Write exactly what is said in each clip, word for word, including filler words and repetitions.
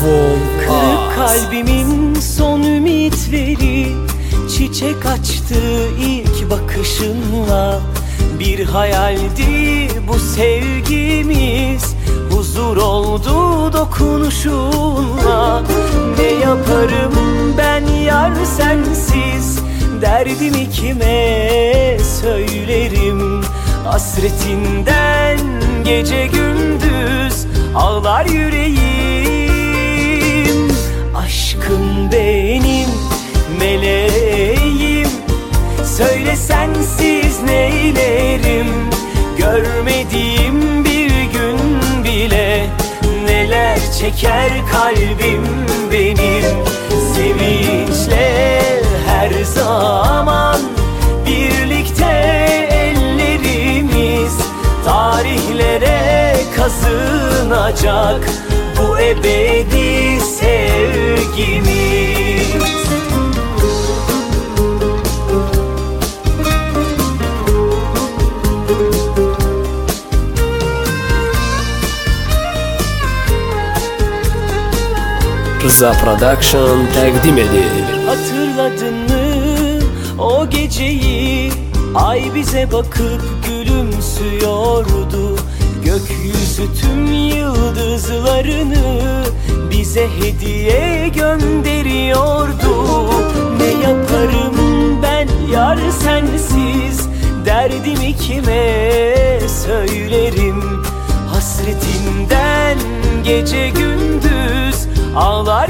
Kırık kalbimin son ümitleri çiçek açtı ilk bakışınla. Bir hayaldi bu sevgimiz, huzur oldu dokunuşunla. Ne yaparım ben yar sensiz, derdimi kime söylerim? Hasretinden gece gündüz ağlar yüreğim. Aşkım benim meleğim, söyle sensiz neylerim? Görmediğim bir gün bile neler çeker kalbim benim. Sevinçle her zaman birlikte ellerimiz, tarihlere kazınacak bu ebedi sevgimiz. Rıza Production takdim edir. Hatırladın mı o geceyi? Ay bize bakıp gülümsüyordu. Gökyüzü tüm yıldızlarını bize hediye gönderiyordu. Ne yaparım ben yar sensiz, derdimi kime söylerim? Hasretinden gece gündüz ağlar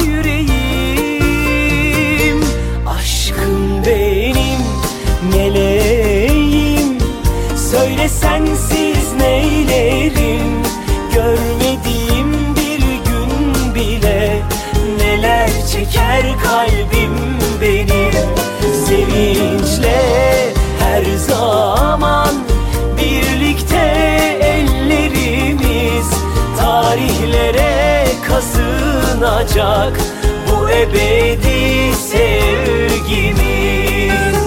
yüreğim. Aşkım benim meleğim, söyle sensiz neylerim? Görmediğim bir gün bile neler çeker kalbim benim. Sevinçle her zaman birlikte ellerimiz, tarihlere kazınacak bu ebedi sevgimiz.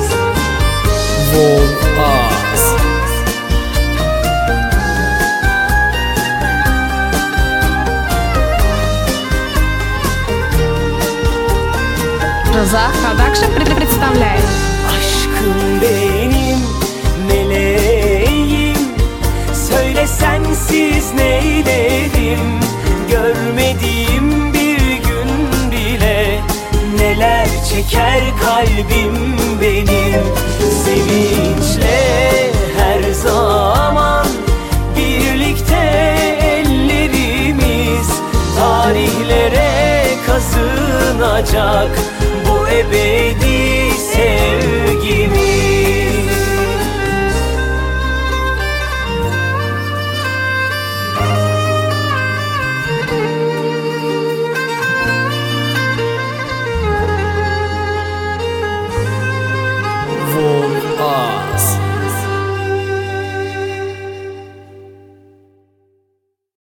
Volpaz. Rıza Production представляет. Aşkım benim meleğim, söyle sensiz neylerim? Görmediğim bir gün bile neler çeker kalbim benim. Sevinçle her zaman birlikte ellerimiz, tarihlere kazınacak